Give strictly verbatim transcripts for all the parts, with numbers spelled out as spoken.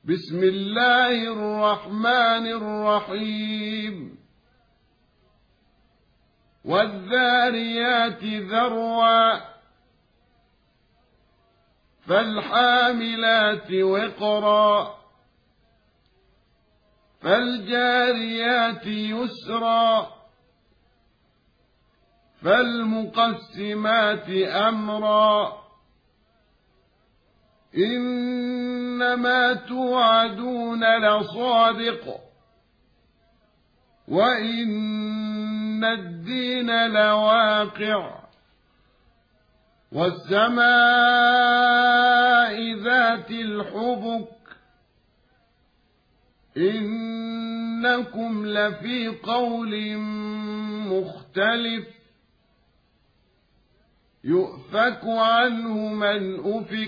بسم الله الرحمن الرحيم والذاريات ذروا فالحاملات وقرا فالجاريات يسرا فالمقسمات أمرا إنما توعدون لصادق وإن الدين لواقع والسماء ذات الحبك إنكم لفي قول مختلف يؤفك عنه من أفك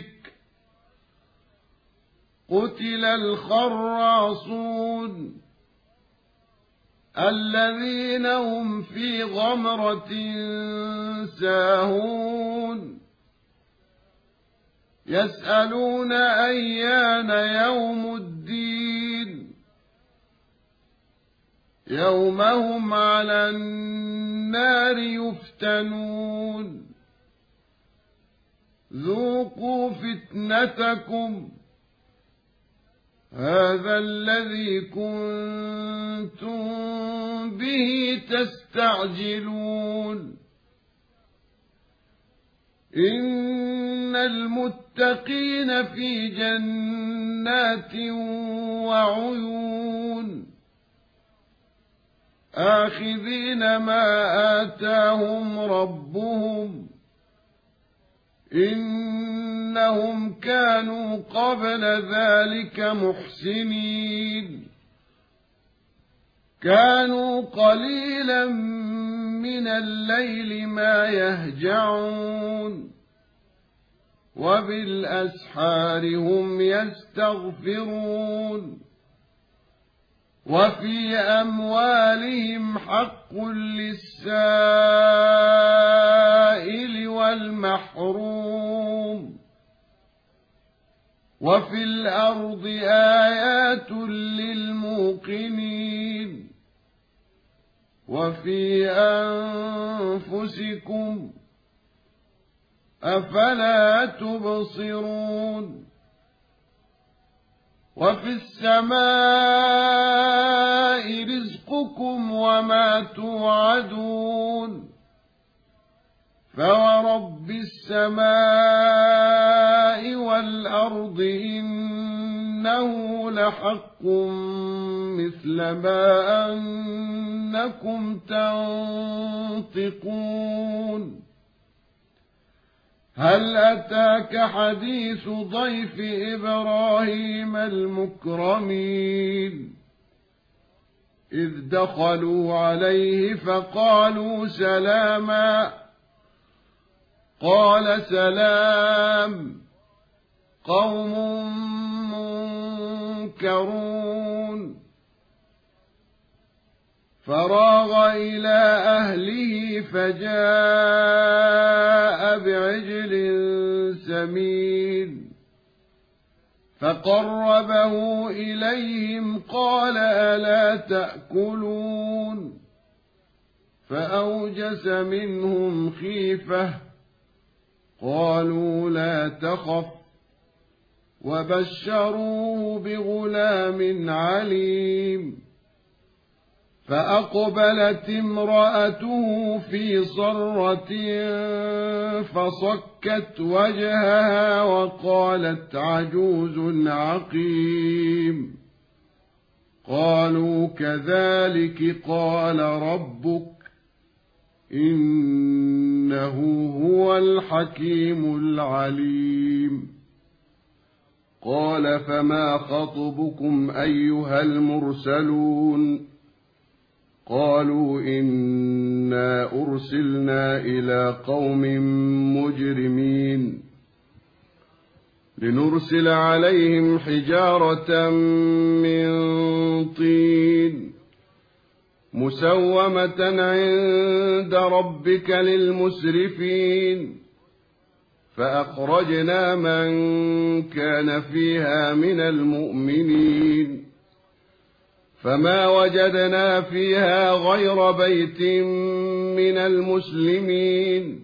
قتل الخراصون الذين هم في غمرة ساهون يسألون أيان يوم الدين يوم هم على النار يفتنون ذوقوا فتنتكم هذا الذي كنتم به تستعجلون إن المتقين في جنات وعيون آخذين ما آتاهم ربهم إنهم كانوا قبل ذلك محسنين كانوا قليلا من الليل ما يهجعون وبالأسحار هم يستغفرون وفي أموالهم حق للسائل والمحروم وفي الأرض آيات للموقنين وفي أنفسكم أفلا تبصرون وفي السماء رزقكم وما توعدون فورب السماء والأرض إنه لحق مثل ما أنكم تنطقون هل أتاك حديث ضيف إبراهيم المكرمين إذ دخلوا عليه فقالوا سلاما قال سلام قوم منكرون فراغ إلى أهله فجاء بعجل سمين فقربه إليهم قال ألا تأكلون فأوجس منهم خيفة قالوا لا تخف وبشروه بغلام عليم فأقبلت امرأته في صرة فصكت وجهها وقالت عجوز عقيم قالوا كذلك قال ربك إنه هو الحكيم العليم قال فما خطبكم أيها المرسلون قالوا إنا أرسلنا إلى قوم مجرمين لنرسل عليهم حجارة من طين مسومة عند ربك للمسرفين فأخرجنا من كان فيها من المؤمنين فما وجدنا فيها غير بيت من المسلمين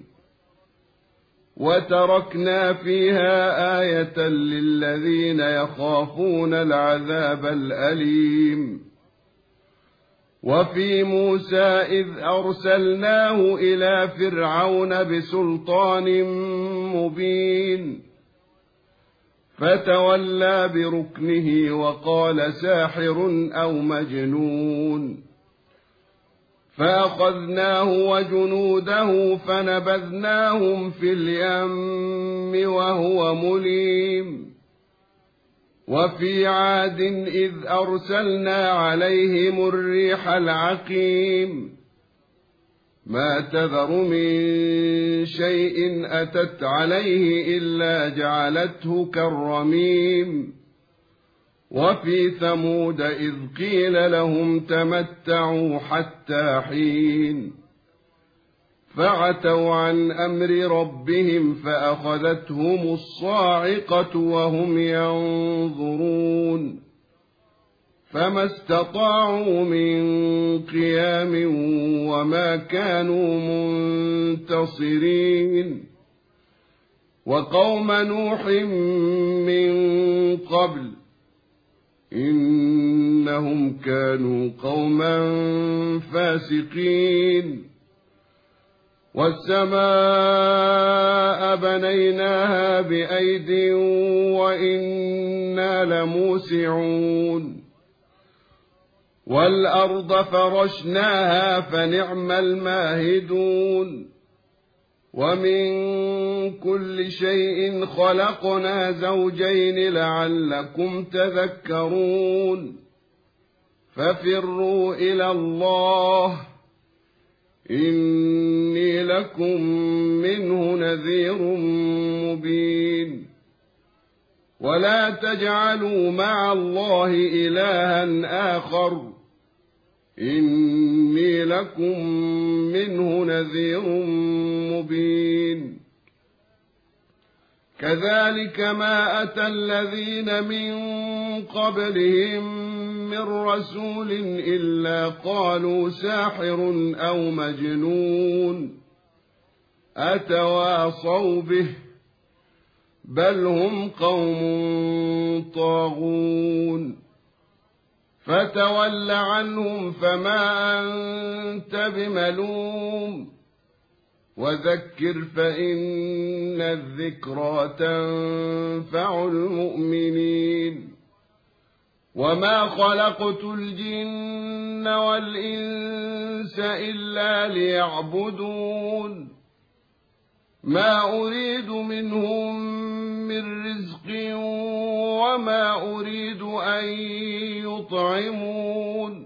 وتركنا فيها آية للذين يخافون العذاب الأليم وفي موسى إذ أرسلناه إلى فرعون بسلطان مبين فتولى بركنه وقال ساحر أو مجنون فأخذناه وجنوده فنبذناهم في اليم وهو مليم وفي عاد إذ أرسلنا عليهم الريح العقيم ما تذر من شيء أتت عليه إلا جعلته كالرميم وفي ثمود إذ قيل لهم تمتعوا حتى حين فعتوا عن أمر ربهم فأخذتهم الصاعقة وهم ينظرون فما استطاعوا من قيام وما كانوا منتصرين وقوم نوح من قبل إنهم كانوا قوما فاسقين والسماء بنيناها بأيد وإنا لموسعون والأرض فرشناها فنعم الماهدون ومن كل شيء خلقنا زوجين لعلكم تذكرون ففروا إلى الله إني لكم منه نذير مبين ولا تجعلوا مع الله إلها آخر إني لكم منه نذير مبين كذلك ما أتى الذين من قبلهم من رسول إلا قالوا ساحر أو مجنون أتواصوا به بل هم قوم طاغون فتول عنهم فما أنت بملوم وذكر فإن الذكرى تنفع المؤمنين وما خلقت الجن والإنس إلا ليعبدون ما أريد منهم من رزق وما أريد أن يطعمون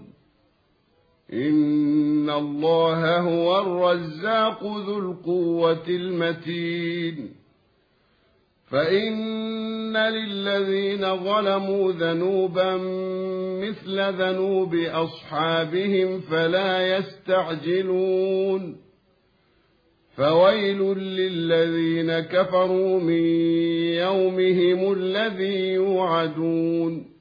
إن الله هو الرزاق ذو القوة المتين فإن للذين ظلموا ذنوبا مثل ذنوب أصحابهم فلا يستعجلون فويل للذين كفروا من يومهم الذي يوعدون